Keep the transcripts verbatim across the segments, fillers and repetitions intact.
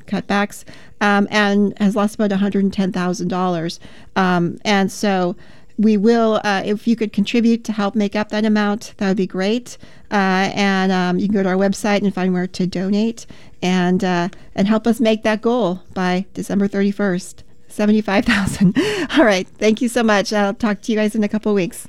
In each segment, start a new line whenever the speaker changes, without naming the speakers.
cutbacks, um, and has lost about one hundred ten thousand dollars. Um, and so we will, uh, if you could contribute to help make up that amount, that would be great. Uh, and um, you can go to our website and find where to donate and uh, and help us make that goal by December thirty-first, seventy-five thousand dollars. All right. Thank you so much. I'll talk to you guys in a couple of weeks.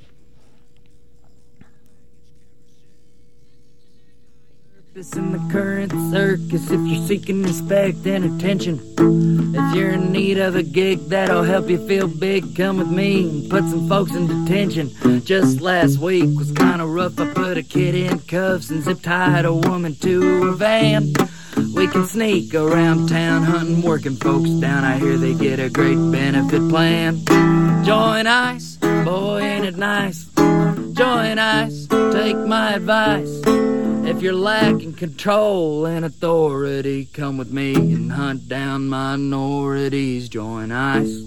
In the current circus, if you're seeking respect and attention, if you're in need of a gig that'll help you feel big, come with me and put some folks in detention. Just last week was kinda rough. I put a kid in cuffs and zip-tied a woman to a van. We can sneak around town hunting working folks down. I hear they get a great benefit plan. Join ICE, boy ain't it nice. Join ICE, take my advice. If you're lacking control and authority, come with me and hunt down minorities. Join ICE.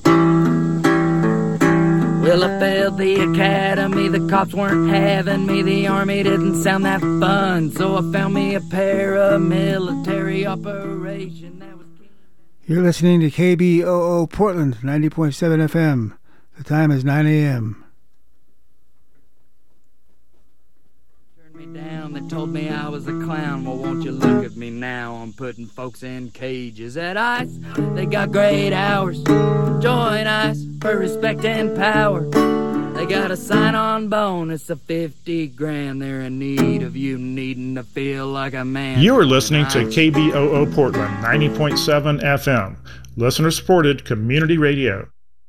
Well, I failed the academy, the cops weren't having me, the army didn't sound that fun, so I found me a paramilitary operation that was...
You're listening to K B O O Portland, ninety point seven F M. The time is nine a.m.
Down, they told me I was a clown. Well, won't you look at me now? I'm putting folks in cages at ICE. They got great hours. Join ICE for respect and power. They got a sign-on bonus of fifty grand. They're in need of you needing to feel like a man.
You are listening to K B O O Portland, ninety point seven F M. Listener-supported community radio.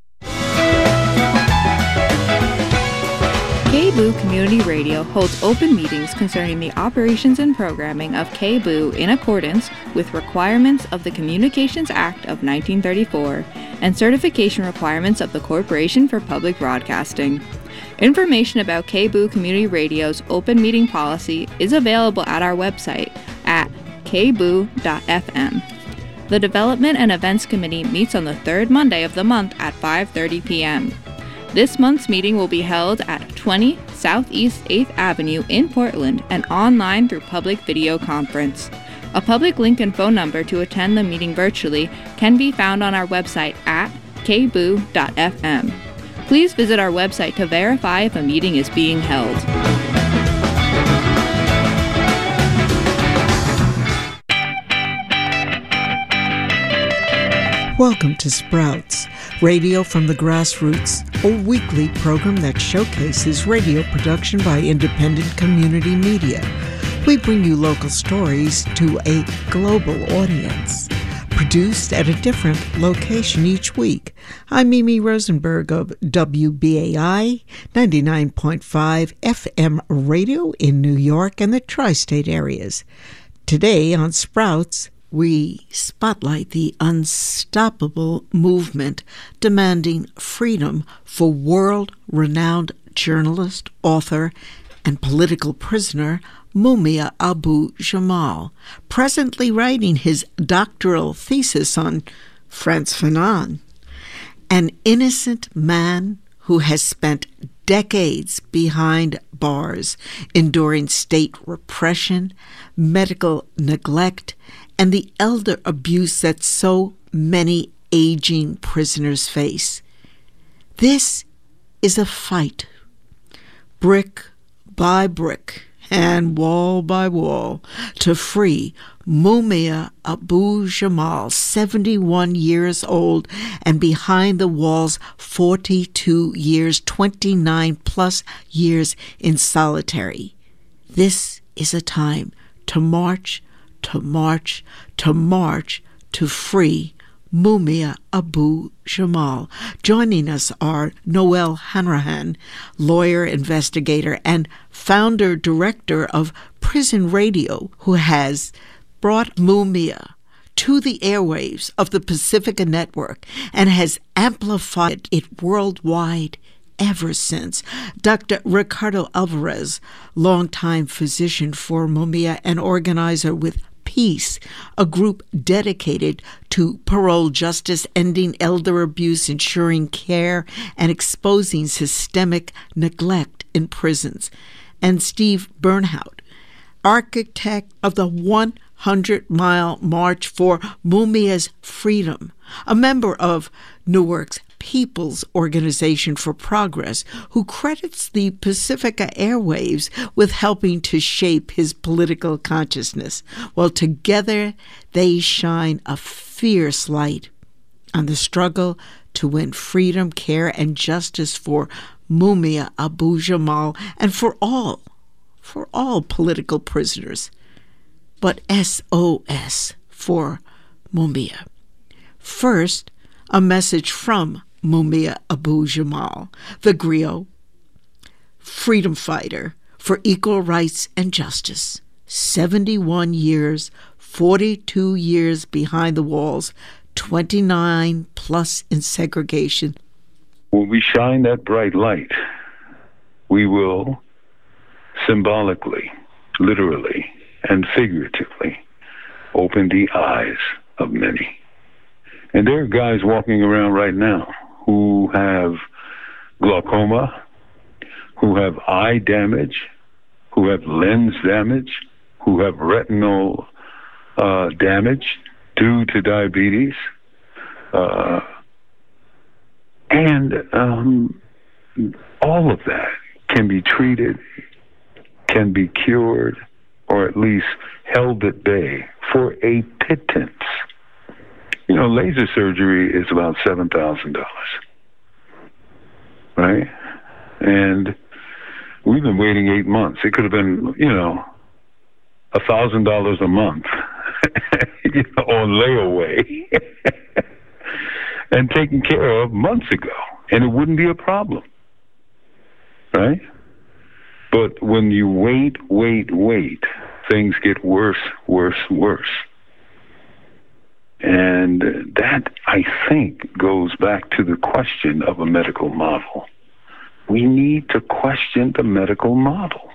K B O O Community Radio holds open meetings concerning the operations and programming of K B O O in accordance with requirements of the Communications Act of nineteen thirty-four and certification requirements of the Corporation for Public Broadcasting. Information about K B O O Community Radio's open meeting policy is available at our website at k b o dot f m. The Development and Events Committee meets on the third Monday of the month at five thirty p.m. This month's meeting will be held at twenty Southeast eighth Avenue in Portland and online through public video conference. A public link and phone number to attend the meeting virtually can be found on our website at k b o dot f m. Please visit our website to verify if a meeting is being held.
Welcome to Sprouts, Radio from the Grassroots, a weekly program that showcases radio production by independent community media. We bring you local stories to a global audience. Produced at a different location each week. I'm Mimi Rosenberg of W B A I ninety-nine point five F M radio in New York and the tri-state areas. Today on Sprouts, we spotlight the unstoppable movement demanding freedom for world-renowned journalist, author, and political prisoner Mumia Abu-Jamal, presently writing his doctoral thesis on Frantz Fanon, an innocent man who has spent decades behind bars, enduring state repression, medical neglect, and the elder abuse that so many aging prisoners face. This is a fight, brick by brick and wall by wall, to free Mumia Abu-Jamal, seventy-one years old, and behind the walls forty-two years, twenty-nine plus years in solitary. This is a time to march, to march, to march to free Mumia Abu-Jamal. Joining us are Noel Hanrahan, lawyer, investigator, and founder-director of Prison Radio, who has brought Mumia to the airwaves of the Pacifica Network and has amplified it worldwide ever since. Doctor Ricardo Alvarez, longtime physician for Mumia and organizer with Peace, a group dedicated to parole justice, ending elder abuse, ensuring care, and exposing systemic neglect in prisons. And Steve Bernhout, architect of the one hundred mile March for Mumia's Freedom, a member of Newark's People's Organization for Progress, who credits the Pacifica airwaves with helping to shape his political consciousness. Well, together they shine a fierce light on the struggle to win freedom, care, and justice for Mumia Abu-Jamal and for all, for all political prisoners. But S O S for Mumia. First, a message from Mumia Abu-Jamal, the griot, freedom fighter for equal rights and justice. seventy-one years, forty-two years behind the walls, twenty-nine plus in segregation.
When we shine that bright light, we will symbolically, literally, and figuratively open the eyes of many. And there are guys walking around right now who have glaucoma, who have eye damage, who have lens damage, who have retinal uh, damage due to diabetes. Uh, and um, all of that can be treated, can be cured, or at least held at bay for a pittance. You know, laser surgery is about seven thousand dollars, right? And we've been waiting eight months. It could have been, you know, one thousand dollars a month you know, on layaway and taken care of months ago, and it wouldn't be a problem, right? But when you wait, wait, wait, things get worse, worse, worse. And that, I think, goes back to the question of a medical model. We need to question the medical model.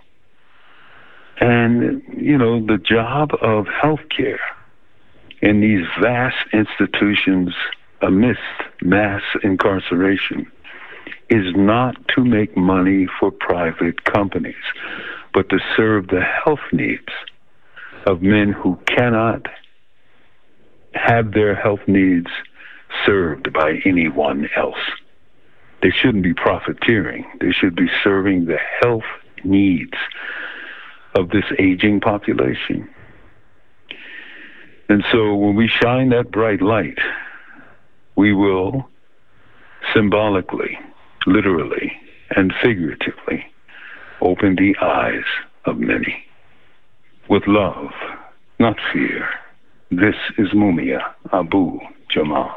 And, you know, the job of healthcare in these vast institutions amidst mass incarceration is not to make money for private companies, but to serve the health needs of men who cannot have their health needs served by anyone else. They shouldn't be profiteering. They should be serving the health needs of this aging population. And so when we shine that bright light, we will symbolically, literally, and figuratively open the eyes of many. With love, not fear. This is Mumia Abu-Jamal.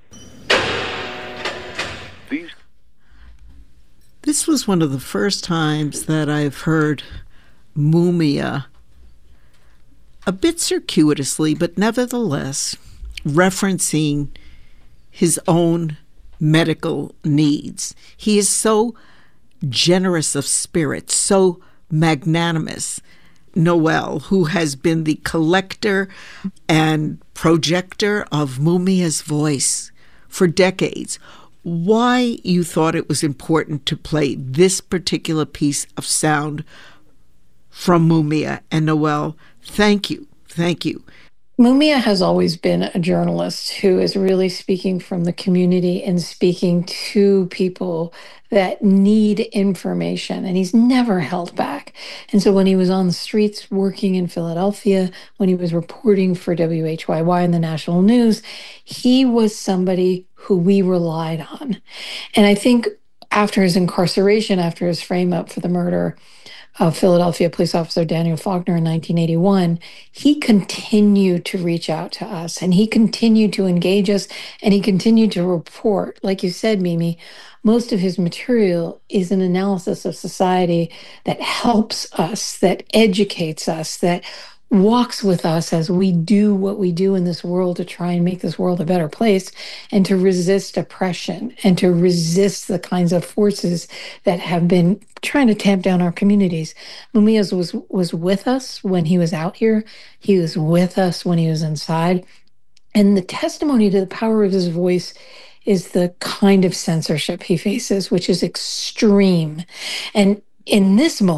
These
This was one of the first times that I've heard Mumia, a bit circuitously, but nevertheless, referencing his own medical needs. He is so generous of spirit, so magnanimous. Noel, who has been the collector and projector of Mumia's voice for decades, why you thought it was important to play this particular piece of sound from Mumia. And Noel, thank you, thank you.
Mumia has always been a journalist who is really speaking from the community and speaking to people that need information, and he's never held back. And so when he was on the streets working in Philadelphia, when he was reporting for W H Y Y in the national news, he was somebody who we relied on. And I think after his incarceration, after his frame up for the murder of Philadelphia police officer Daniel Faulkner in nineteen eighty-one, he continued to reach out to us, and he continued to engage us, and he continued to report. Like you said, Mimi, most of his material is an analysis of society that helps us, that educates us, that walks with us as we do what we do in this world to try and make this world a better place and to resist oppression and to resist the kinds of forces that have been trying to tamp down our communities. Mumia was, was with us when he was out here. He was with us when he was inside. And the testimony to the power of his voice is the kind of censorship he faces, which is extreme. And in this moment,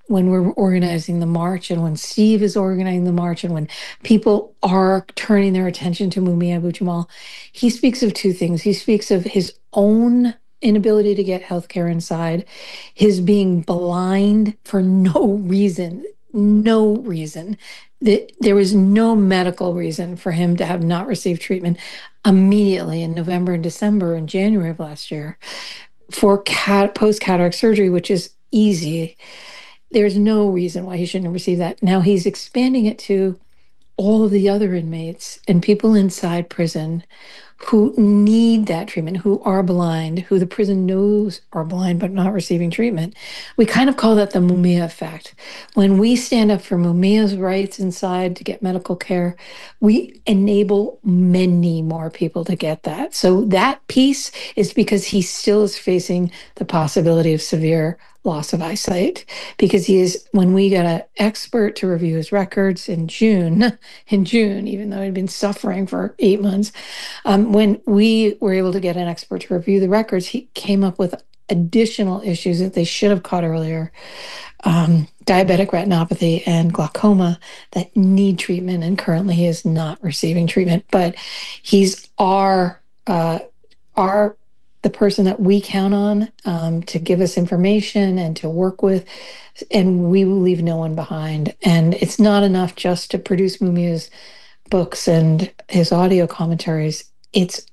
when we're organizing the march and when Steve is organizing the march and when people are turning their attention to Mumia Abu-Jamal, he speaks of two things. He speaks of his own inability to get healthcare inside, his being blind for no reason, no reason. There was no medical reason for him to have not received treatment immediately in November and December and January of last year for cat, post-cataract surgery, which is easy. There's no reason why he shouldn't have received that. Now he's expanding it to all of the other inmates and people inside prison who need that treatment, who are blind, who the prison knows are blind but not receiving treatment. We kind of call that the Mumia effect. When we stand up for Mumia's rights inside to get medical care, we enable many more people to get that. So that piece is because he still is facing the possibility of severe loss of eyesight, because he is, when we got an expert to review his records in June, in June, even though he'd been suffering for eight months, um, when we were able to get an expert to review the records, he came up with additional issues that they should have caught earlier, um, diabetic retinopathy and glaucoma that need treatment, and currently he is not receiving treatment. But he's our, uh, our the person that we count on um, to give us information and to work with, and we will leave no one behind. And it's not enough just to produce Mumia's books and his audio commentaries. It's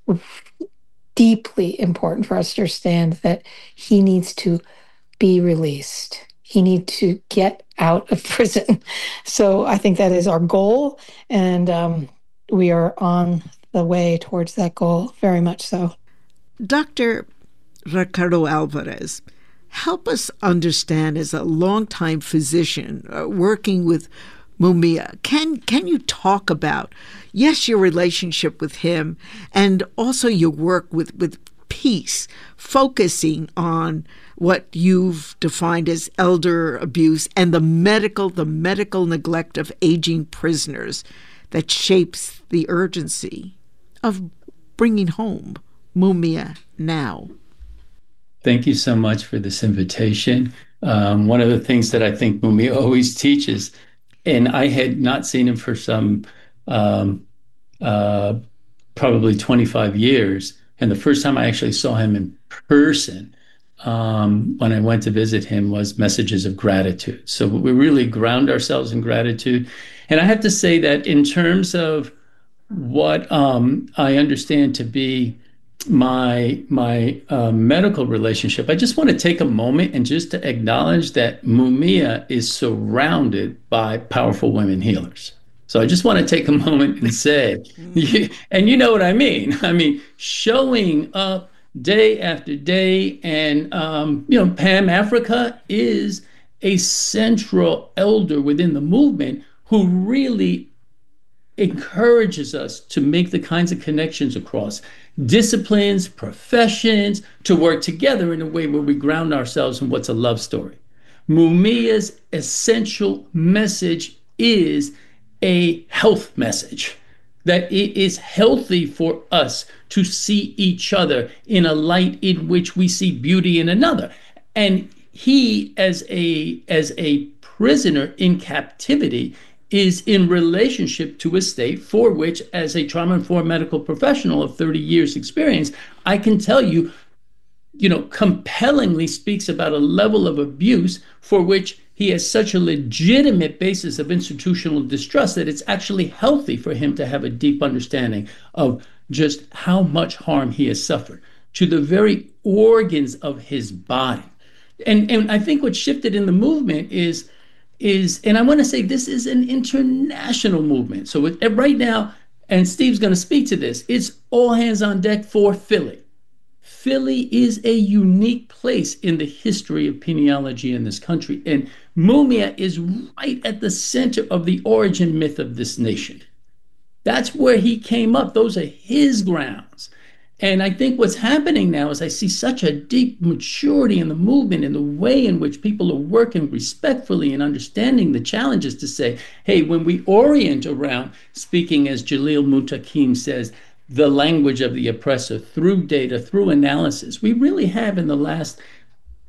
deeply important for us to understand that he needs to be released. He needs to get out of prison. So I think that is our goal, and um, we are on the way towards that goal, very much so.
Doctor Ricardo Alvarez, help us understand, as a longtime physician uh, working with Mumia, can can you talk about, yes, your relationship with him and also your work with, with Peace, focusing on what you've defined as elder abuse and the medical, the medical neglect of aging prisoners that shapes the urgency of bringing home Mumia now?
Thank you so much for this invitation. Um, one of the things that I think Mumia always teaches, and I had not seen him for some um, uh, probably twenty-five years, and the first time I actually saw him in person um, when I went to visit him was messages of gratitude. So we really ground ourselves in gratitude. And I have to say that in terms of what um, I understand to be my my uh, medical relationship, I just want to take a moment and just to acknowledge that Mumia is surrounded by powerful women healers. So I just want to take a moment and say, and you know what I mean. I mean, showing up day after day, and um, you know, Pam Africa is a central elder within the movement who really encourages us to make the kinds of connections across disciplines, professions, to work together in a way where we ground ourselves in what's a love story. Mumia's essential message is a health message, that it is healthy for us to see each other in a light in which we see beauty in another. And he, as a as a prisoner in captivity, is in relationship to a state for which, as a trauma-informed medical professional of thirty years experience, I can tell you, you know, compellingly speaks about a level of abuse for which he has such a legitimate basis of institutional distrust that it's actually healthy for him to have a deep understanding of just how much harm he has suffered to the very organs of his body. And, and I think what shifted in the movement is is, and I want to say this is an international movement. So with, right now, and Steve's going to speak to this, it's all hands on deck for Philly. Philly is a unique place in the history of peniology in this country. And Mumia is right at the center of the origin myth of this nation. That's where he came up. Those are his grounds. And I think what's happening now is I see such a deep maturity in the movement, in the way in which people are working respectfully and understanding the challenges to say, hey, when we orient around speaking, as Jalil Muntaqim says, the language of the oppressor through data, through analysis, we really have in the last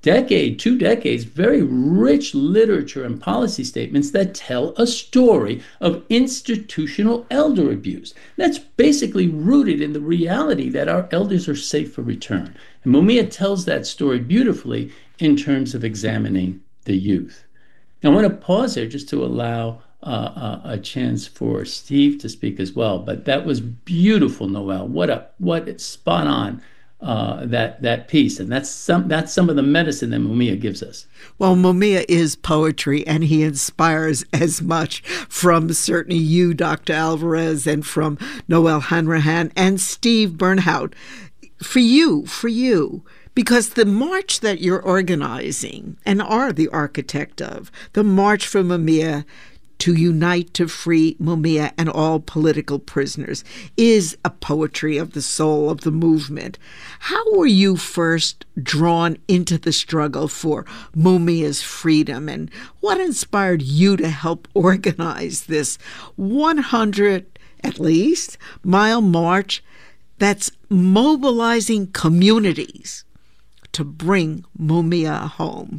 decade, two decades, very rich literature and policy statements that tell a story of institutional elder abuse. That's basically rooted in the reality that our elders are safe for return. And Mumia tells that story beautifully in terms of examining the youth. Now, I want to pause there just to allow uh, a, a chance for Steve to speak as well. But that was beautiful, Noel. What a what spot on. Uh, that that piece, and that's some that's some of the medicine that Mumia gives us.
Well, Mumia is poetry, and he inspires as much from certainly you, Doctor Alvarez, and from Noel Hanrahan and Steve Bernhout. For you, for you, because the march that you're organizing and are the architect of, the March for Mumia, to unite to free Mumia and all political prisoners, is a poetry of the soul of the movement. How were you first drawn into the struggle for Mumia's freedom, and what inspired you to help organize this one hundred, at least, mile march that's mobilizing communities to bring Mumia home?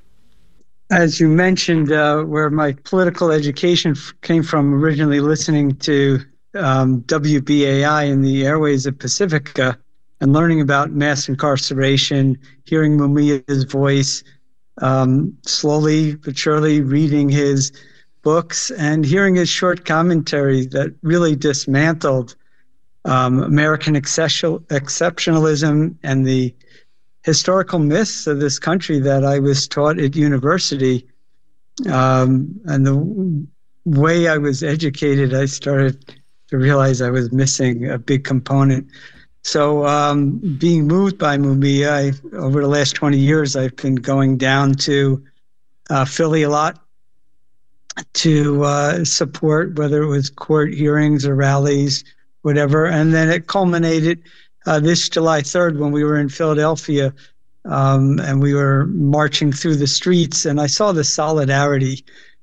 As you mentioned, uh, where my political education f- came from, originally listening to um, W B A I in the airways of Pacifica and learning about mass incarceration, hearing Mumia's voice, um, slowly but surely reading his books and hearing his short commentary that really dismantled um, American exceptional- exceptionalism and the historical myths of this country that I was taught at university. Um, and the way I was educated, I started to realize I was missing a big component. So um, being moved by Mumia, I, over the last twenty years, I've been going down to uh, Philly a lot to uh, support, whether it was court hearings or rallies, whatever. And then it culminated Uh, this July third, when we were in Philadelphia, um, and we were marching through the streets, and I saw the solidarity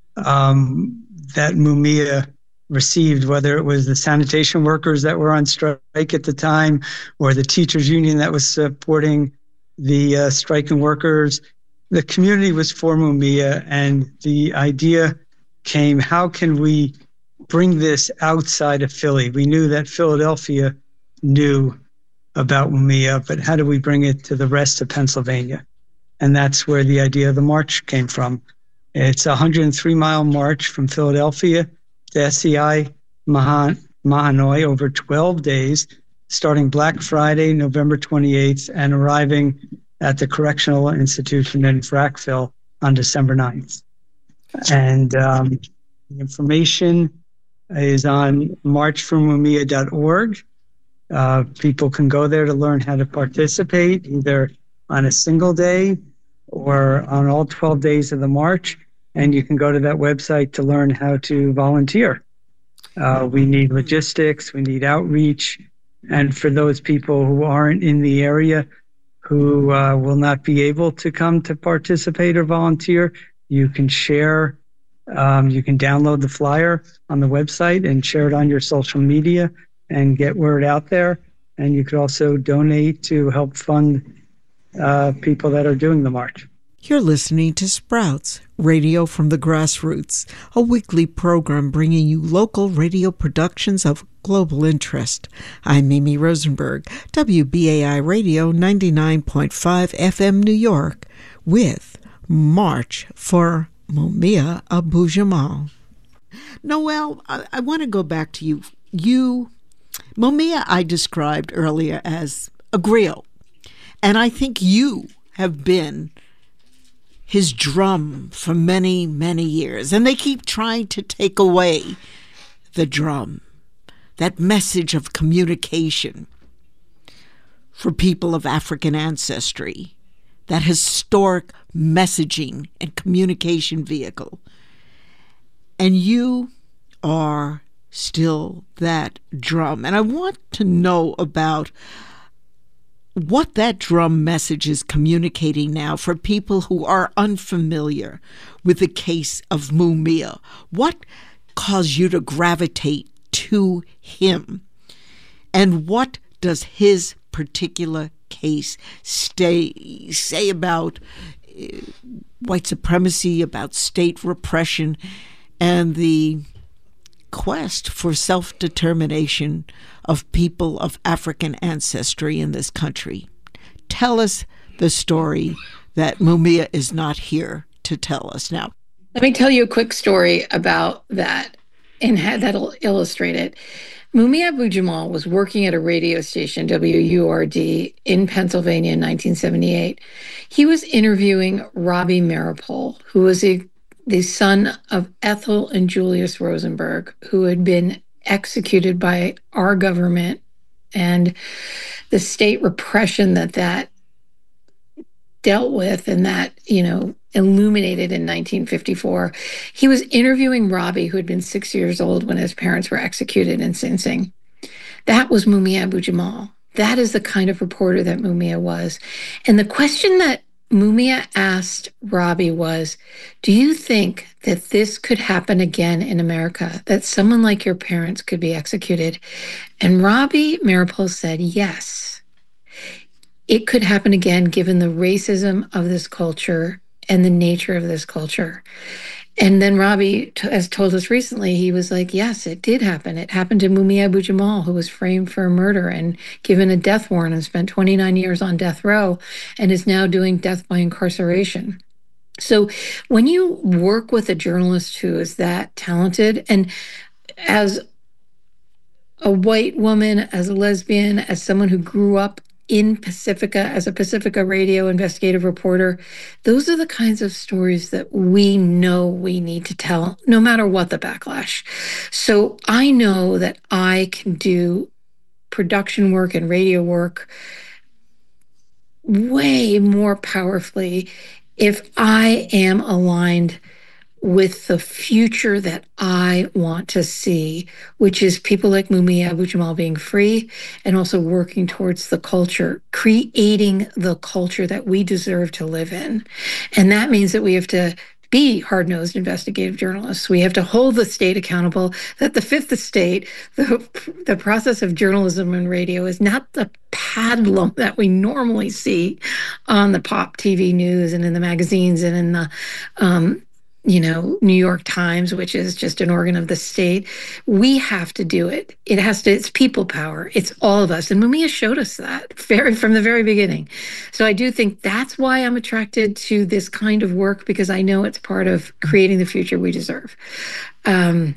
um, that Mumia received, whether it was the sanitation workers that were on strike at the time, or the teachers union that was supporting the uh, striking workers. The community was for Mumia, and the idea came, how can we bring this outside of Philly? We knew that Philadelphia knew about Mumia, but how do we bring it to the rest of Pennsylvania? And that's where the idea of the march came from. It's a one hundred three mile march from Philadelphia to S E I Mahan- Mahanoy over twelve days, starting Black Friday, November twenty-eighth, and arriving at the Correctional Institution in Frackville on December ninth. And um, the information is on march for mumia dot org. Uh, people can go there to learn how to participate, either on a single day or on all twelve days of the march. And you can go to that website to learn how to volunteer. Uh, we need logistics, we need outreach. And for those people who aren't in the area, who uh, will not be able to come to participate or volunteer, you can share, um, you can download the flyer on the website and share it on your social media and get word out there. And you could also donate to help fund uh, people that are doing the march.
You're listening to Sprouts, Radio from the Grassroots, a weekly program bringing you local radio productions of global interest. I'm Mimi Rosenberg, W B A I Radio ninety-nine point five F M New York, with March for Mumia Abu-Jamal. Noel, I, I want to go back to you. You, Mumia, I described earlier as a griot, and I think you have been his drum for many, many years. And they keep trying to take away the drum, that message of communication for people of African ancestry, that historic messaging and communication vehicle. And you are still that drum. And I want to know about what that drum message is communicating now for people who are unfamiliar with the case of Mumia. What caused you to gravitate to him? And what does his particular case stay, say about uh, white supremacy, about state repression, and the quest for self-determination of people of African ancestry in this country. Tell us the story that Mumia is not here to tell us now.
Let me tell you a quick story about that, and that'll illustrate it. Mumia Abu-Jamal was working at a radio station, W U R D, in Pennsylvania in nineteen seventy-eight. He was interviewing Robbie Maripol, who was a, the son of Ethel and Julius Rosenberg, who had been executed by our government and the state repression that that dealt with and that, you know, illuminated in nineteen fifty-four. He was interviewing Robbie, who had been six years old when his parents were executed in Sing Sing. That was Mumia Abu-Jamal. That is the kind of reporter that Mumia was. And the question that Mumia asked Robbie was, do you think that this could happen again in America, that someone like your parents could be executed? And Robbie Maripol said, yes, it could happen again given the racism of this culture and the nature of this culture. And then Robbie t- has told us recently, he was like, yes, it did happen. It happened to Mumia Abu-Jamal, who was framed for murder and given a death warrant and spent twenty-nine years on death row and is now doing death by incarceration. So when you work with a journalist who is that talented, and as a white woman, as a lesbian, as someone who grew up in Pacifica, as a Pacifica radio investigative reporter, those are the kinds of stories that we know we need to tell, no matter what the backlash. So I know that I can do production work and radio work way more powerfully if I am aligned with the future that I want to see, which is people like Mumia Abu-Jamal being free and also working towards the culture, creating the culture that we deserve to live in. And that means that we have to be hard-nosed investigative journalists. We have to hold the state accountable, that the fifth estate, the, the process of journalism and radio is not the paddlum that we normally see on the pop T V news and in the magazines and in the um, you know, New York Times, which is just an organ of the state. We have to do it. It has to, it's people power. It's all of us. And Mumia showed us that very from the very beginning. So I do think that's why I'm attracted to this kind of work, because I know it's part of creating the future we deserve. Um,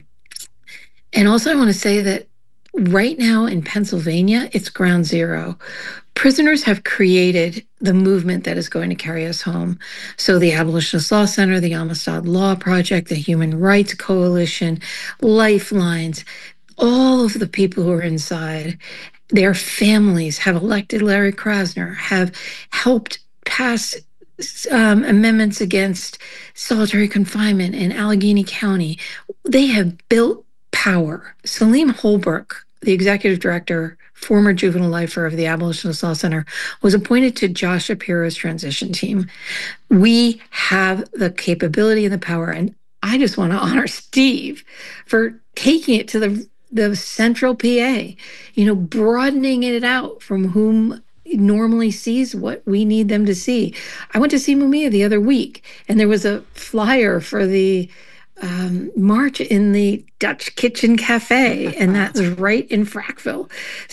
and also I want to say that right now in Pennsylvania, it's ground zero. Prisoners have created the movement that is going to carry us home. So the Abolitionist Law Center, the Amistad Law Project, the Human Rights Coalition, Lifelines, all of the people who are inside, their families have elected Larry Krasner, have helped pass um, amendments against solitary confinement in Allegheny County. They have built power. Salim Holbrook, the executive director, former juvenile lifer of the Abolitionist Law Center, was appointed to Josh Shapiro's transition team. We have the capability and the power, and I just want to honor Steve for taking it to the, the central P A, you know, broadening it out from whom normally sees what we need them to see. I went to see Mumia the other week, and there was a flyer for the Um, march in the Dutch Kitchen Cafe, and that's right in Frackville.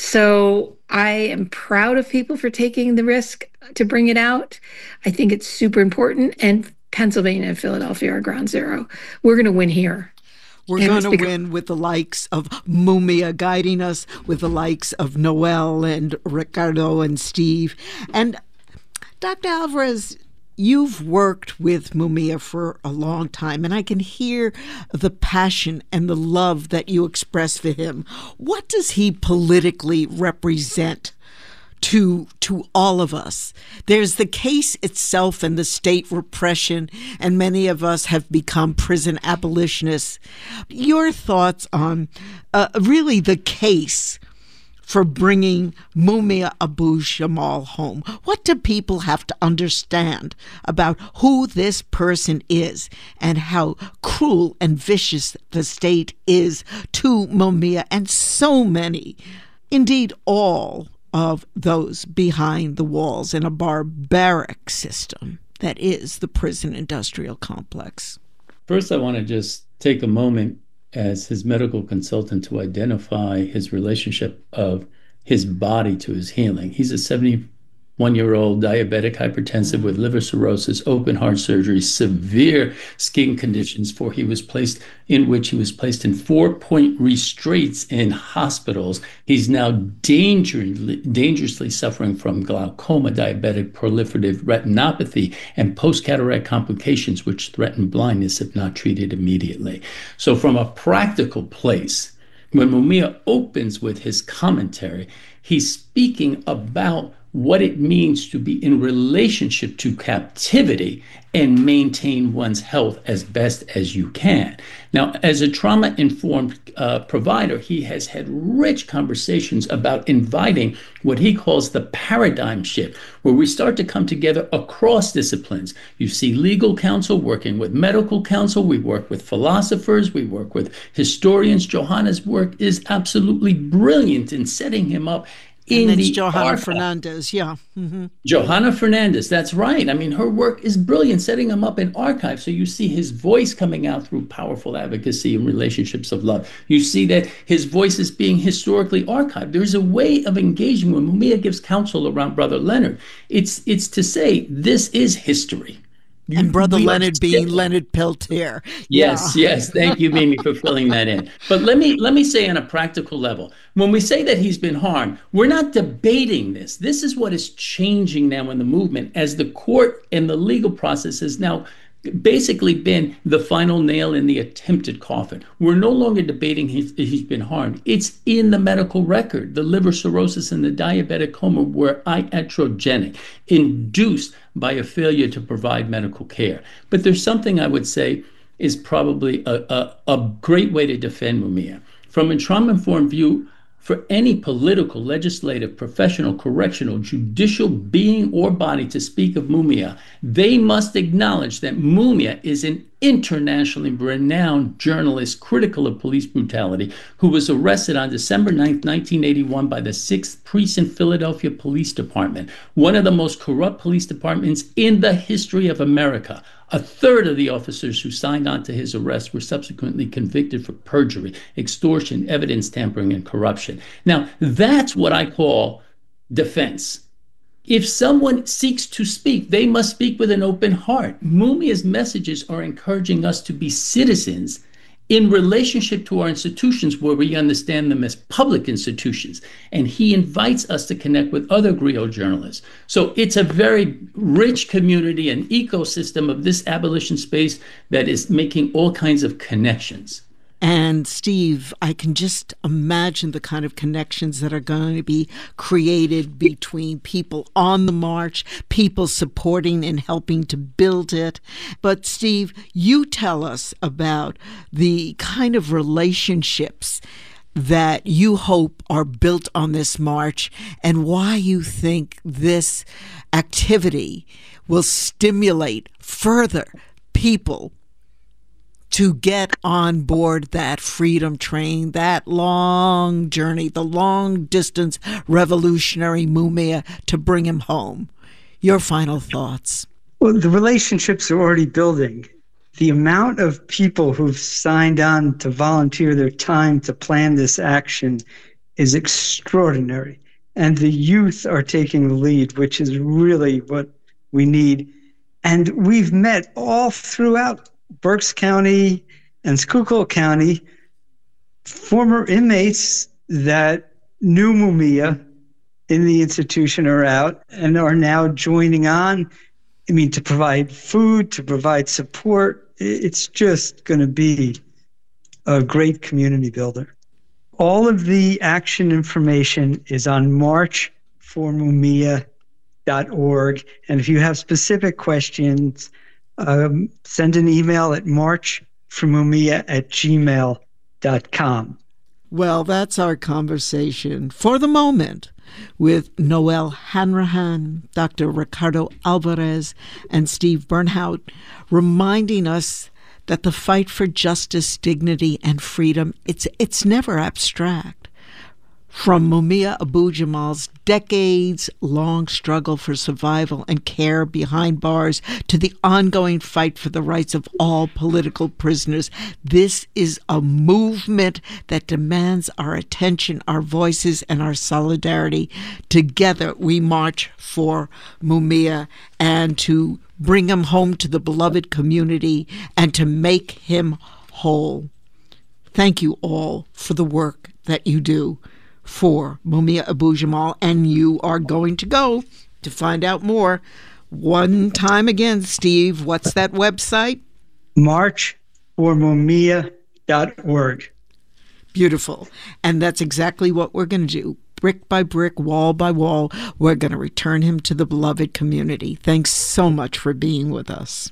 So I am proud of people for taking the risk to bring it out. I think it's super important, and Pennsylvania and Philadelphia are ground zero. We're going to win here.
We're going to because- win with the likes of Mumia guiding us, with the likes of Noel and Ricardo and Steve. And Doctor Alvarez, you've worked with Mumia for a long time, and I can hear the passion and the love that you express for him. What does he politically represent to to all of us? There's the case itself and the state repression, and many of us have become prison abolitionists. Your thoughts on uh, really the case for bringing Mumia Abu-Jamal home? What do people have to understand about who this person is and how cruel and vicious the state is to Mumia and so many, indeed all, of those behind the walls in a barbaric system that is the prison industrial complex.
First, I want to just take a moment as his medical consultant to identify his relationship of his body to his healing. He's a seventy-one-year-old diabetic hypertensive with liver cirrhosis, open heart surgery, severe skin conditions for he was placed in which he was placed in four-point restraints in hospitals. He's now dangerously, dangerously suffering from glaucoma, diabetic proliferative retinopathy, and post-cataract complications which threaten blindness if not treated immediately. So from a practical place, when Mumia opens with his commentary, he's speaking about what it means to be in relationship to captivity and maintain one's health as best as you can. Now, as a trauma-informed uh, provider, he has had rich conversations about inviting what he calls the paradigm shift, where we start to come together across disciplines. You see legal counsel working with medical counsel. We work with philosophers. We work with historians. Johanna's work is absolutely brilliant in setting him up in
and
the
Johanna
archive.
Fernandez, yeah. Mm-hmm.
Johanna Fernandez, that's right. I mean, her work is brilliant, setting him up in archive. So you see his voice coming out through powerful advocacy and relationships of love. You see that his voice is being historically archived. There's a way of engaging when Mumia gives counsel around Brother Leonard. It's it's to say, this is history.
And Brother
We
Leonard being
together.
Leonard Peltier.
Yes,
Yeah.
yes. Thank you, Mimi, for filling that in. But let me let me say on a practical level, when we say that he's been harmed, we're not debating this. This is what is changing now in the movement as the court and the legal process has now basically been the final nail in the attempted coffin. We're no longer debating he's, he's been harmed. It's in the medical record. The liver cirrhosis and the diabetic coma were iatrogenic, induced by a failure to provide medical care. But there's something I would say is probably a, a, a great way to defend Mumia. From a trauma-informed view, for any political, legislative, professional, correctional, judicial being or body to speak of Mumia, they must acknowledge that Mumia is an internationally renowned journalist critical of police brutality who was arrested on December ninth, nineteen eighty-one by the sixth Precinct Philadelphia Police Department, one of the most corrupt police departments in the history of America. A third of the officers who signed on to his arrest were subsequently convicted for perjury, extortion, evidence tampering, and corruption. Now, that's what I call defense. If someone seeks to speak, they must speak with an open heart. Mumia's messages are encouraging us to be citizens in relationship to our institutions where we understand them as public institutions. And he invites us to connect with other griot journalists. So it's a very rich community and ecosystem of this abolition space that is making all kinds of connections.
And Steve, I can just imagine the kind of connections that are going to be created between people on the march, people supporting and helping to build it. But Steve, you tell us about the kind of relationships that you hope are built on this march and why you think this activity will stimulate further people to get on board that freedom train, that long journey, the long distance revolutionary Mumia to bring him home. Your final thoughts.
Well, the relationships are already building. The amount of people who've signed on to volunteer their time to plan this action is extraordinary. And the youth are taking the lead, which is really what we need. And we've met all throughout Berks County and Schuylkill County, former inmates that knew Mumia in the institution are out and are now joining on. I mean, to provide food, to provide support. It's just going to be a great community builder. All of the action information is on march for mumia dot org. And if you have specific questions, Um, send an email at march for mumia at gmail dot com.
Well, that's our conversation for the moment with Noel Hanrahan, Doctor Ricardo Alvarez, and Steve Bernhout, reminding us that the fight for justice, dignity, and freedom, it's it's never abstract. From Mumia Abu-Jamal's decades-long struggle for survival and care behind bars to the ongoing fight for the rights of all political prisoners, this is a movement that demands our attention, our voices, and our solidarity. Together, we march for Mumia and to bring him home to the beloved community and to make him whole. Thank you all for the work that you do for Mumia Abu-Jamal, and you are going to go to find out more. One time again, Steve, what's that website?
march for mumia dot org.
Beautiful. And that's exactly what we're going to do. Brick by brick, wall by wall, we're going to return him to the beloved community. Thanks so much for being with us.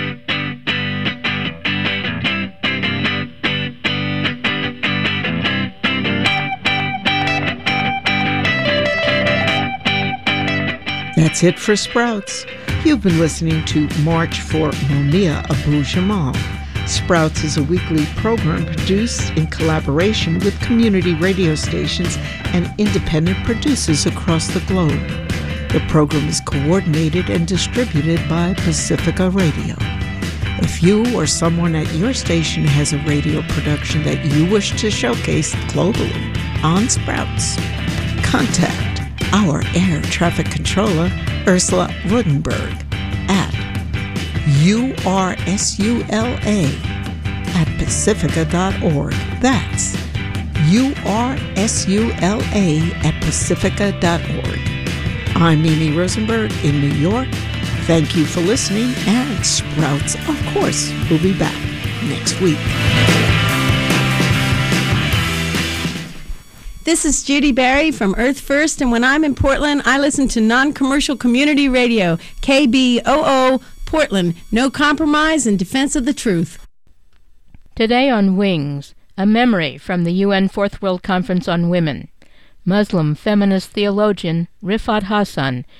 That's it for Sprouts. You've been listening to March for Mumia Abu-Jamal. Sprouts is a weekly program produced in collaboration with community radio stations and independent producers across the globe. The program is coordinated and distributed by Pacifica Radio. If you or someone at your station has a radio production that you wish to showcase globally on Sprouts, contact our air traffic controller, Ursula Rudenberg, at U R S U L A at pacifica dot org. That's U R S U L A at pacifica dot org. I'm Mimi Rosenberg in New York. Thank you for listening, and Sprouts, of course, will be back next week.
This is Judy Barry from Earth First, and when I'm in Portland, I listen to non-commercial community radio, K B O O Portland, no compromise in defense of the truth.
Today on Wings, a memory from the U N Fourth World Conference on Women. Muslim feminist theologian Rifat Hassan